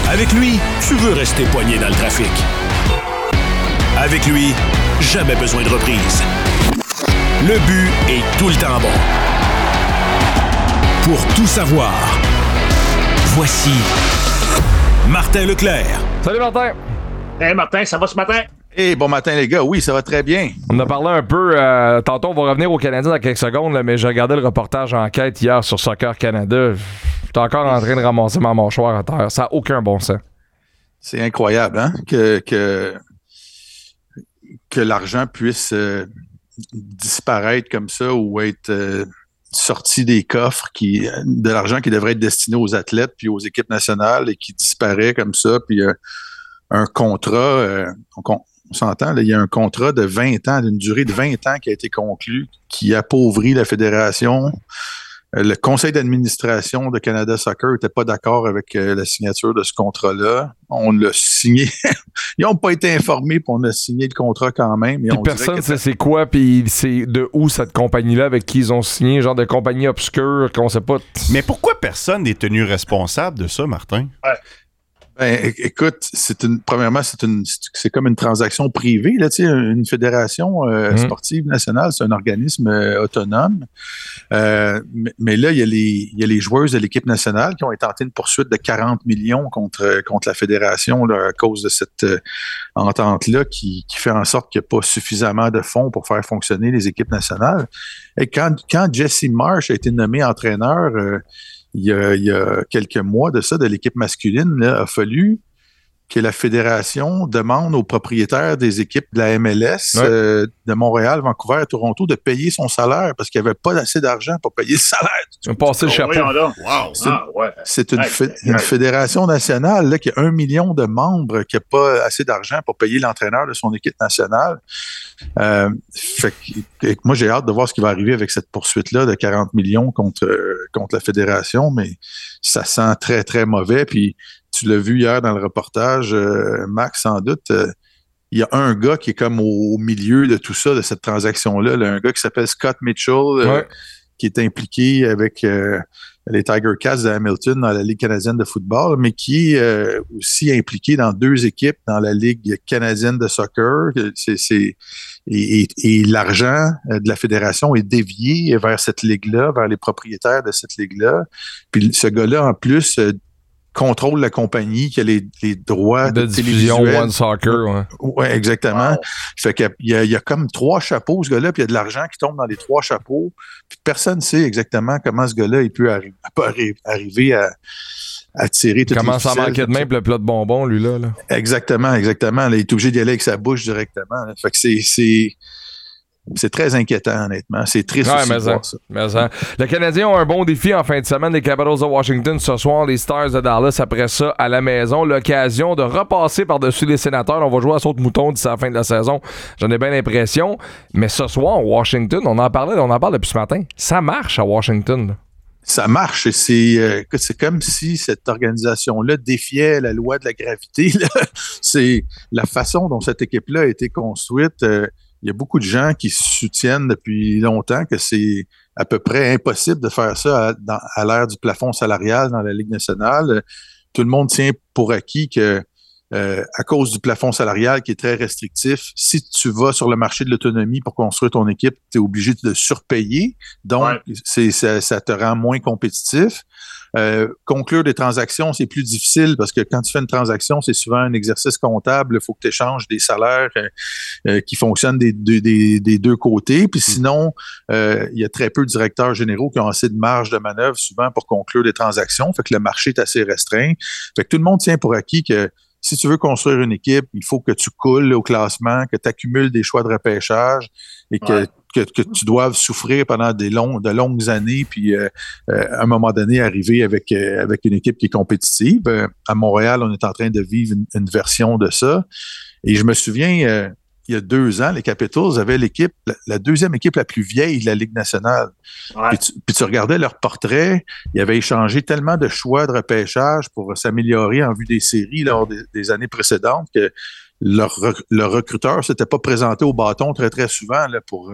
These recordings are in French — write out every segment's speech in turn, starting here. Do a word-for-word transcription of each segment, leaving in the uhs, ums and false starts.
Avec lui, tu veux rester pogné dans le trafic. Avec lui, jamais besoin de reprise. Le but est tout le temps bon. Pour tout savoir, voici Martin Leclerc. Salut Martin. Hey Martin, ça va ce matin? Hey, bon matin les gars, oui, ça va très bien. On a parlé un peu, euh, tantôt on va revenir aux Canadiens dans quelques secondes, là, mais j'ai regardé le reportage enquête hier sur Soccer Canada. J'étais encore en train de ramasser ma mâchoire à terre. Ça n'a aucun bon sens. C'est incroyable, hein, que, que, que l'argent puisse euh, disparaître comme ça ou être euh, sorti des coffres, qui, de l'argent qui devrait être destiné aux athlètes puis aux équipes nationales et qui disparaît comme ça, puis euh, un contrat, euh, on, on s'entend, là, il y a un contrat de vingt ans, d'une durée de vingt ans qui a été conclu, qui appauvrit la fédération. Euh, le conseil d'administration de Canada Soccer n'était pas d'accord avec euh, la signature de ce contrat-là. On l'a signé. Ils n'ont pas été informés, puis on a signé le contrat quand même. Et on personne ne que... sait c'est quoi, puis c'est de où cette compagnie-là avec qui ils ont signé, genre de compagnie obscure qu'on sait pas. Mais pourquoi personne n'est tenu responsable de ça, Martin? Ouais. Ben, écoute, c'est une premièrement, c'est une c'est comme une transaction privée, là, tu sais, une fédération euh, mmh. sportive nationale, c'est un organisme euh, autonome. Euh, mais, mais là, il y a les il y a les joueuses de l'équipe nationale qui ont intenté une poursuite de quarante millions contre contre la fédération là, à cause de cette euh, entente-là qui, qui fait en sorte qu'il n'y a pas suffisamment de fonds pour faire fonctionner les équipes nationales. Et quand quand Jesse Marsh a été nommé entraîneur, euh, Il y, a, il y a quelques mois de ça, de l'équipe masculine, là, a fallu que la fédération demande aux propriétaires des équipes de la M L S ouais. euh, de Montréal, Vancouver et Toronto de payer son salaire parce qu'il n'y avait pas assez d'argent pour payer le salaire. Tu passer le chapeau. Wow. C'est, ah, ouais. c'est une, fé- une fédération nationale là, qui a un million de membres qui n'a pas assez d'argent pour payer l'entraîneur de son équipe nationale. Euh, fait que, moi, j'ai hâte de voir ce qui va arriver avec cette poursuite-là de quarante millions contre, euh, contre la fédération, mais ça sent très, très mauvais. Puis, tu l'as vu hier dans le reportage, euh, Max, sans doute, il euh, y a un gars qui est comme au, au milieu de tout ça, de cette transaction-là, là, un gars qui s'appelle Scott Mitchell, euh, ouais. qui est impliqué avec euh, les Tiger Cats de Hamilton dans la Ligue canadienne de football, mais qui est euh, aussi impliqué dans deux équipes dans la Ligue canadienne de soccer. C'est, c'est, et, et, et l'argent de la fédération est dévié vers cette ligue-là, vers les propriétaires de cette ligue-là. Puis ce gars-là, en plus, euh, contrôle la compagnie qui a les, les droits de, de diffusion One Soccer. Ouais, ouais exactement. Wow. Fait qu'il y a, il y a comme trois chapeaux, ce gars-là, puis il y a de l'argent qui tombe dans les trois chapeaux. Puis personne ne sait exactement comment ce gars-là il peut arri- arri- arriver à, à tirer toutes comment les ficelles. Comment ça manquait de main pour le plat de bonbons, lui, là. là. Exactement, exactement. Là, il est obligé d'y aller avec sa bouche directement. Là. Fait que c'est... c'est C'est très inquiétant, honnêtement. C'est triste ouais, aussi mais de voir ça. Mais ça. Les Canadiens ont un bon défi en fin de semaine. Les Capitals de Washington ce soir, les Stars de Dallas après ça à la maison. L'occasion de repasser par-dessus les Sénateurs. On va jouer à saute-mouton d'ici la fin de la saison. J'en ai bien l'impression. Mais ce soir, Washington, on en parlait, on en parle depuis ce matin. Ça marche à Washington. Là. Ça marche. Et c'est, euh, c'est comme si cette organisation-là défiait la loi de la gravité. Là. C'est la façon dont cette équipe-là a été construite. Euh, Il y a beaucoup de gens qui soutiennent depuis longtemps que c'est à peu près impossible de faire ça à, dans, à l'ère du plafond salarial dans la Ligue nationale. Tout le monde tient pour acquis que, euh, à cause du plafond salarial qui est très restrictif, si tu vas sur le marché de l'autonomie pour construire ton équipe, tu es obligé de surpayer. Donc, ouais. c'est, ça, ça te rend moins compétitif. Euh, conclure des transactions, c'est plus difficile parce que quand tu fais une transaction, c'est souvent un exercice comptable. Il faut que tu échanges des salaires euh, euh, qui fonctionnent des, des, des, des deux côtés. Puis sinon, euh, il y a très peu de directeurs généraux qui ont assez de marge de manœuvre souvent pour conclure des transactions. Fait que le marché est assez restreint. Fait que tout le monde tient pour acquis que si tu veux construire une équipe, il faut que tu coules au classement, que tu accumules des choix de repêchage et que, ouais. que, que tu doives souffrir pendant des longs, de longues années, puis euh, euh, à un moment donné, arriver avec, euh, avec une équipe qui est compétitive. Euh, à Montréal, on est en train de vivre une, une version de ça. Et je me souviens, euh, il y a deux ans, les Capitals avaient l'équipe, la, la deuxième équipe la plus vieille de la Ligue nationale. Ouais. Puis, tu, puis tu regardais leur portrait, ils avaient échangé tellement de choix de repêchage pour s'améliorer en vue des séries lors des, des années précédentes que leur, leur recruteur s'était pas présenté au bâton très, très souvent là, pour,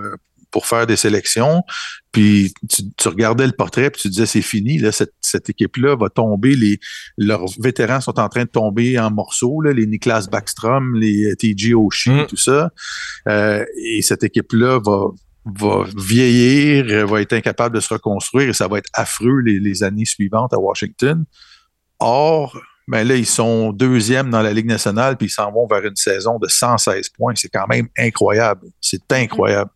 pour faire des sélections. Puis tu, tu regardais le portrait puis tu disais c'est fini, là, cette, cette équipe-là va tomber. Les, leurs vétérans sont en train de tomber en morceaux, là, les Niklas Backstrom, les T J Oshie, mm. tout ça. Euh, et cette équipe-là va, va vieillir, va être incapable de se reconstruire et ça va être affreux les, les années suivantes à Washington. Or, ben là, ils sont deuxièmes dans la Ligue nationale puis ils s'en vont vers une saison de cent seize points. C'est quand même incroyable. C'est incroyable.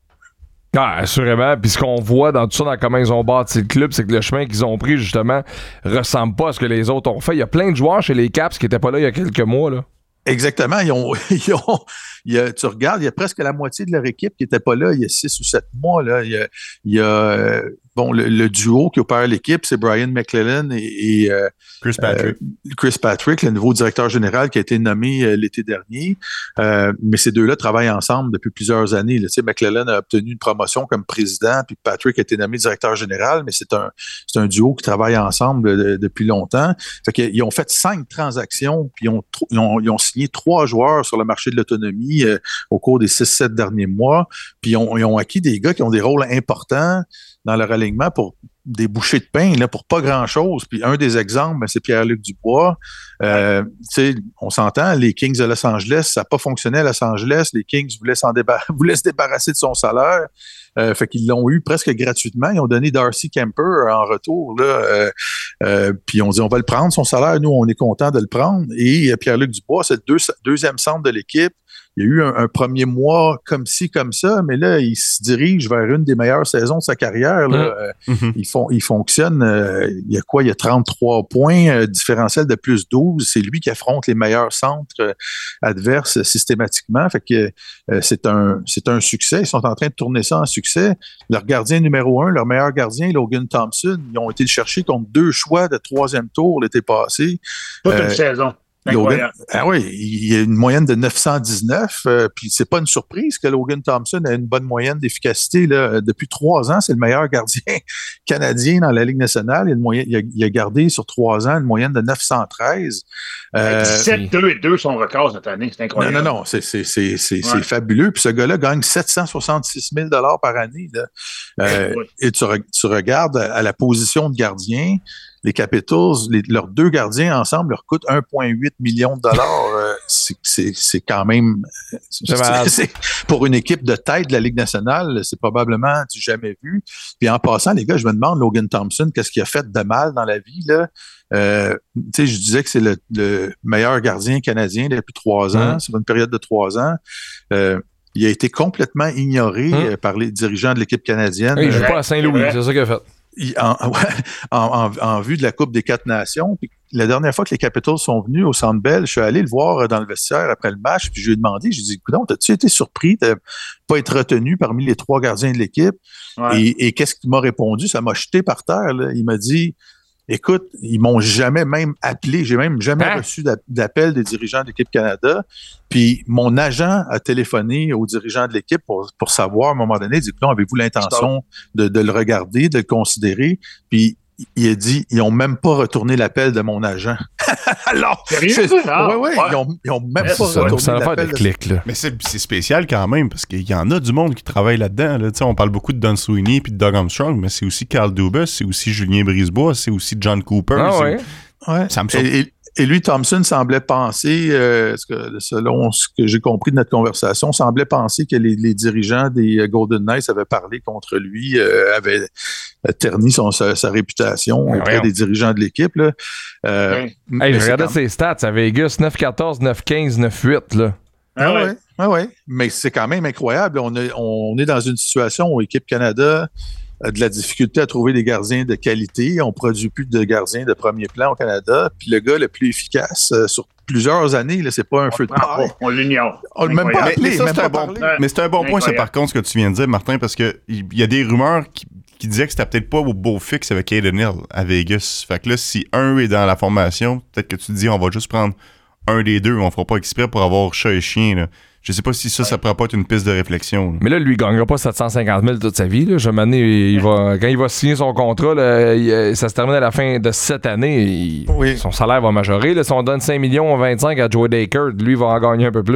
Ah, assurément. Puis ce qu'on voit dans tout ça, dans comment ils ont bâti le club, c'est que le chemin qu'ils ont pris, justement, ressemble pas à ce que les autres ont fait. Il y a plein de joueurs chez les Caps qui n'étaient pas là il y a quelques mois, là. Exactement. Ils ont, ils ont, il y a, tu regardes, il y a presque la moitié de leur équipe qui n'était pas là il y a six ou sept mois. Là. Il y a, il y a euh, bon, le, le duo qui opère l'équipe, c'est Brian McClellan et, et euh, Chris Patrick. Euh, Chris Patrick, le nouveau directeur général qui a été nommé euh, l'été dernier. Euh, mais ces deux-là travaillent ensemble depuis plusieurs années. Là. Tu sais, McClellan a obtenu une promotion comme président, puis Patrick a été nommé directeur général, mais c'est un, c'est un duo qui travaille ensemble de, depuis longtemps. Fait qu'ils ont fait cinq transactions, puis ils ont, ils ont, ils ont signé trois joueurs sur le marché de l'autonomie euh, au cours des six sept derniers mois, puis ils ont, ils ont acquis des gars qui ont des rôles importants dans leur alignement pour des bouchées de pain, là, pour pas grand-chose. Puis un des exemples, ben, c'est Pierre-Luc Dubois. Euh, tu sais, on s'entend, les Kings de Los Angeles, ça n'a pas fonctionné à Los Angeles. Les Kings voulaient, s'en débar- voulaient se débarrasser de son salaire. Euh, fait qu'ils l'ont eu presque gratuitement. Ils ont donné Darcy Kemper en retour, là. Euh, euh, puis on dit, on va le prendre, son salaire. Nous, on est content de le prendre. Et euh, Pierre-Luc Dubois, c'est le deux, deuxième centre de l'équipe. Il y a eu un, un premier mois comme ci, comme ça, mais là, il se dirige vers une des meilleures saisons de sa carrière. Là. Mmh. Euh, il, fon, il fonctionne, euh, il y a quoi? Il y a trente-trois points, euh, différentiel de plus douze. C'est lui qui affronte les meilleurs centres euh, adverses euh, systématiquement. Fait que euh, c'est un, c'est un succès. Ils sont en train de tourner ça en succès. Leur gardien numéro un, leur meilleur gardien, Logan Thompson, ils ont été le chercher contre deux choix de troisième tour l'été passé. Toute euh, une saison. Logan, ah oui, il y a une moyenne de neuf cent dix-neuf, euh, puis c'est pas une surprise que Logan Thompson ait une bonne moyenne d'efficacité. Là. Depuis trois ans, c'est le meilleur gardien canadien dans la Ligue nationale. Il a, une moyenne, il a, il a gardé sur trois ans une moyenne de neuf cent treize. Euh, dix-sept deux et deux son record cette année, c'est incroyable. Non, non, non, c'est, c'est, c'est, c'est, ouais. c'est fabuleux. Puis ce gars-là gagne sept cent soixante-six mille dollars par année. Là. Euh, ouais. Et tu, re, tu regardes à la position de gardien, les Capitals, les, leurs deux gardiens ensemble leur coûtent un virgule huit million de dollars. Euh, c'est, c'est, c'est quand même... C'est, c'est, pour une équipe de tête de la Ligue nationale, c'est probablement du jamais vu. Puis en passant, les gars, je me demande, Logan Thompson, qu'est-ce qu'il a fait de mal dans la vie, là? Euh, tu sais, je disais que c'est le, le meilleur gardien canadien depuis trois ans, mmh. sur une période de trois ans. Euh, il a été complètement ignoré mmh. par les dirigeants de l'équipe canadienne. Il ne joue pas à Saint-Louis, c'est ça qu'il a fait. En, en, en, en vue de la Coupe des quatre nations. Puis la dernière fois que les Capitals sont venus au Centre Bell, je suis allé le voir dans le vestiaire après le match, puis je lui ai demandé, je lui ai dit, écoute, as-tu été surpris de ne pas être retenu parmi les trois gardiens de l'équipe? Ouais. Et, et qu'est-ce qu'il m'a répondu? Ça m'a jeté par terre. Là. Il m'a dit, écoute, ils m'ont jamais même appelé, j'ai même jamais hein? reçu d'appel des dirigeants de l'équipe Canada. Puis mon agent a téléphoné aux dirigeants de l'équipe pour, pour savoir, à un moment donné, il dit, avez-vous l'intention de, de le regarder, de le considérer? Puis il a dit, ils n'ont même pas retourné l'appel de mon agent. Alors, sérieux? Ah, oui, oui, ouais. ils, ont, ils ont même ouais, pas ça, retourné ça l'appel. De clic, là. Mais c'est, c'est spécial quand même, parce qu'il y en a du monde qui travaille là-dedans. Là. On parle beaucoup de Don Sweeney et de Doug Armstrong, mais c'est aussi Carl Dubas, c'est aussi Julien Brisebois, c'est aussi John Cooper. Ah, ouais. Ouais. Ça me et, et, et lui, Thompson semblait penser, euh, que, selon ce que j'ai compris de notre conversation, semblait penser que les, les dirigeants des Golden Knights avaient parlé contre lui, euh, avaient terni son, sa, sa réputation mais auprès ouais, des dirigeants de l'équipe. Là. Euh, ouais. Hey, je regardais ses stats à Vegas, neuf quatorze, neuf quinze, neuf huit. Là. Ah ouais. Ah ouais. Mais c'est quand même incroyable. On, a, on est dans une situation où Équipe Canada a de la difficulté à trouver des gardiens de qualité. On ne produit plus de gardiens de premier plan au Canada. Puis le gars le plus efficace euh, sur plusieurs années, là, c'est pas un on feu de paille. On l'ignore. On l'a même pas appelé. Mais, mais, ça, même c'est, pas un bon, mais c'est un bon point, c'est par contre ce que tu viens de dire, Martin, parce qu'il y, y a des rumeurs qui, qui disaient que c'était peut-être pas au beau fixe avec Hayden Hill à Vegas. Fait que là, si un est dans la formation, peut-être que tu te dis on va juste prendre un des deux, on fera pas exprès pour avoir chat et chien, là. Je sais pas si ça, ça pourrait pas être une piste de réflexion. Là. Mais là, lui, il gagnera pas sept cent cinquante mille toute sa vie. Là. Je me dis, il va, quand il va signer son contrat, là, il, ça se termine à la fin de cette année. Il, oui. Son salaire va majorer. Là. Si on donne cinq millions vingt-cinq à Joe Dacre, lui, il va en gagner un peu plus. Là.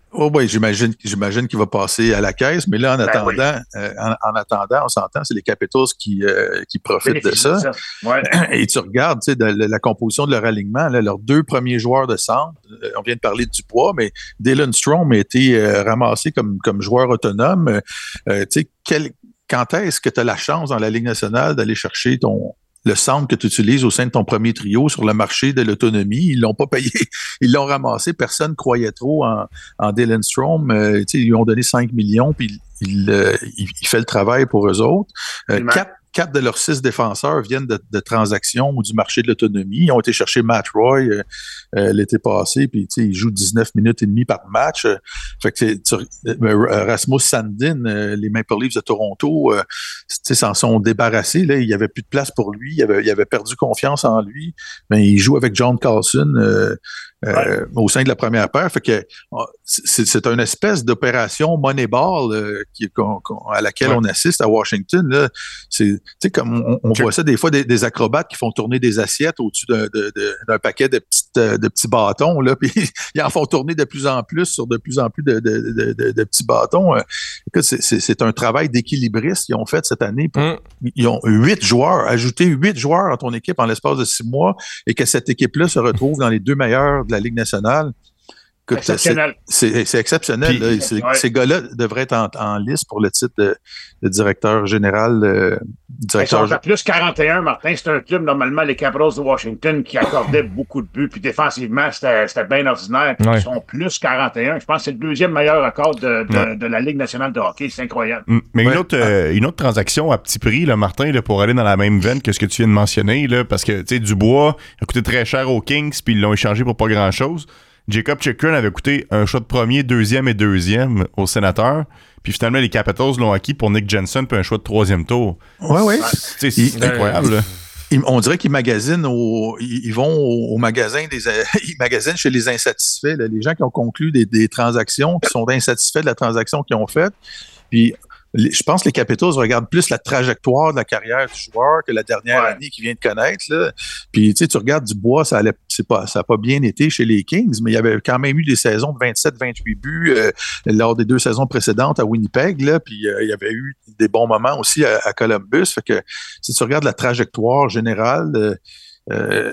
Oh oui, j'imagine, j'imagine qu'il va passer à la caisse, mais là, en attendant, ben oui. euh, en, en attendant, on s'entend, c'est les Capitals qui, euh, qui profitent de ça. ça. Ouais. Et tu regardes, tu sais, la, la composition de leur alignement, là, leurs deux premiers joueurs de centre, euh, on vient de parler de Dubois, mais Dylan Strome a été euh, ramassé comme, comme joueur autonome. Euh, tu sais, quel, quand est-ce que tu as la chance dans la Ligue nationale d'aller chercher ton le centre que tu utilises au sein de ton premier trio sur le marché de l'autonomie? Ils l'ont pas payé. Ils l'ont ramassé. Personne croyait trop en, en Dylan Strome. Euh, ils lui ont donné cinq millions, puis il, euh, il, il fait le travail pour eux autres. Euh, quatre, quatre de leurs six défenseurs viennent de, de transactions ou du marché de l'autonomie. Ils ont été chercher Matt Roy euh, euh, l'été passé, puis il joue dix-neuf minutes et demie par match. Euh, fait que tu, euh, Rasmus Sandin, euh, les Maple Leafs de Toronto, euh, s'en sont débarrassés. Là, il n'y avait plus de place pour lui. Il avait, il avait perdu confiance en lui. Mais il joue avec John Carlson euh, euh, ouais. au sein de la première paire. Fait que c'est, c'est une espèce d'opération Moneyball euh, qui, qu'on, qu'on, à laquelle ouais. on assiste à Washington. Là. C'est, tu sais, comme on, on voit ça des fois, des, des acrobates qui font tourner des assiettes au-dessus d'un, de, de, d'un paquet de, petites, de petits bâtons, là, puis ils en font tourner de plus en plus sur de plus en plus de, de, de, de, de petits bâtons. Écoute, c'est, c'est, c'est un travail d'équilibriste qu'ils ont fait cette année. Pour, mm. Ils ont huit joueurs, ajouté huit joueurs à ton équipe en l'espace de six mois et que cette équipe-là se retrouve dans les deux meilleurs de la Ligue nationale. Écoute, exceptionnel. C'est, c'est, c'est exceptionnel. Puis, là. C'est, ouais. Ces gars-là devraient être en, en liste pour le titre de, de directeur général. Euh, directeur Ils sont à plus quarante et un, Martin. C'est un club, normalement, les Capitals de Washington, qui accordaient beaucoup de buts. Puis défensivement, c'était, c'était bien ordinaire. Puis ouais. Ils sont plus quarante et un. Je pense que c'est le deuxième meilleur record de, de, ouais. de la Ligue nationale de hockey. C'est incroyable. Mais ouais. une, autre, euh, une autre transaction à petit prix, là, Martin, là, pour aller dans la même veine que ce que tu viens de mentionner, là, parce que tu sais, Dubois a coûté très cher aux Kings, puis ils l'ont échangé pour pas grand-chose. Jacob Chychrun avait coûté un choix de premier, deuxième et deuxième aux Sénateurs. Puis finalement, les Capitals l'ont acquis pour Nick Jensen puis un choix de troisième tour. Oui, oui. C'est, c'est il, incroyable. Euh, il, on dirait qu'ils magasinent au, ils vont au, au magasin des, ils magasinent chez les insatisfaits, là, les gens qui ont conclu des, des transactions, qui sont insatisfaits de la transaction qu'ils ont faite. Puis je pense que les Capitals regardent plus la trajectoire de la carrière du joueur que la dernière ouais. année qu'il vient de connaître. Là. Puis tu sais, tu regardes Dubois, ça allait, c'est pas, ça n'a pas bien été chez les Kings, mais il y avait quand même eu des saisons de vingt-sept vingt-huit buts euh, lors des deux saisons précédentes à Winnipeg. Là, puis euh, il y avait eu des bons moments aussi à, à Columbus. Fait que si tu regardes la trajectoire générale, euh, euh,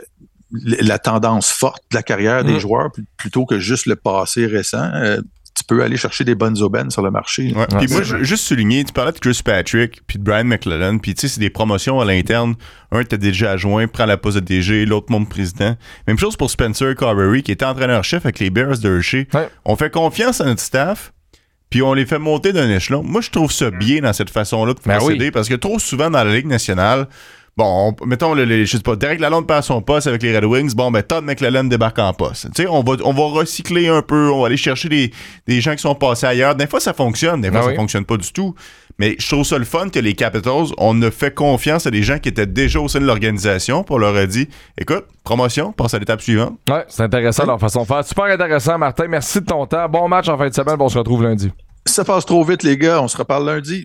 la tendance forte de la carrière mmh. des joueurs, plutôt que juste le passé récent, euh, tu peux aller chercher des bonnes aubaines sur le marché. Ouais. Puis moi, je, juste souligner, tu parlais de Chris Patrick puis de Brian McLellan, puis tu sais, c'est des promotions à l'interne. Un, t'es déjà adjoint, prend la poste de D G, l'autre, monde président. Même chose pour Spencer Carberry, qui était entraîneur-chef avec les Bears de Hershey. Ouais. On fait confiance à notre staff, puis on les fait monter d'un échelon. Moi, je trouve ça bien dans cette façon-là de ben procéder, oui. parce que trop souvent dans la Ligue nationale, bon, on, mettons, le, le, je sais pas, Derek Lalonde perd son poste avec les Red Wings. Bon, ben, Todd McLellan débarque en poste. Tu sais, on va, on va recycler un peu, on va aller chercher des, des gens qui sont passés ailleurs. Des fois, ça fonctionne, des fois, ah ça oui. fonctionne pas du tout. Mais je trouve ça le fun que les Capitals, on a fait confiance à des gens qui étaient déjà au sein de l'organisation, pour leur a dit, écoute, promotion, passe à l'étape suivante. Ouais, c'est intéressant ouais. leur façon de faire. Super intéressant, Martin. Merci de ton temps. Bon match en fin de semaine. On se retrouve lundi. Ça passe trop vite, les gars. On se reparle lundi.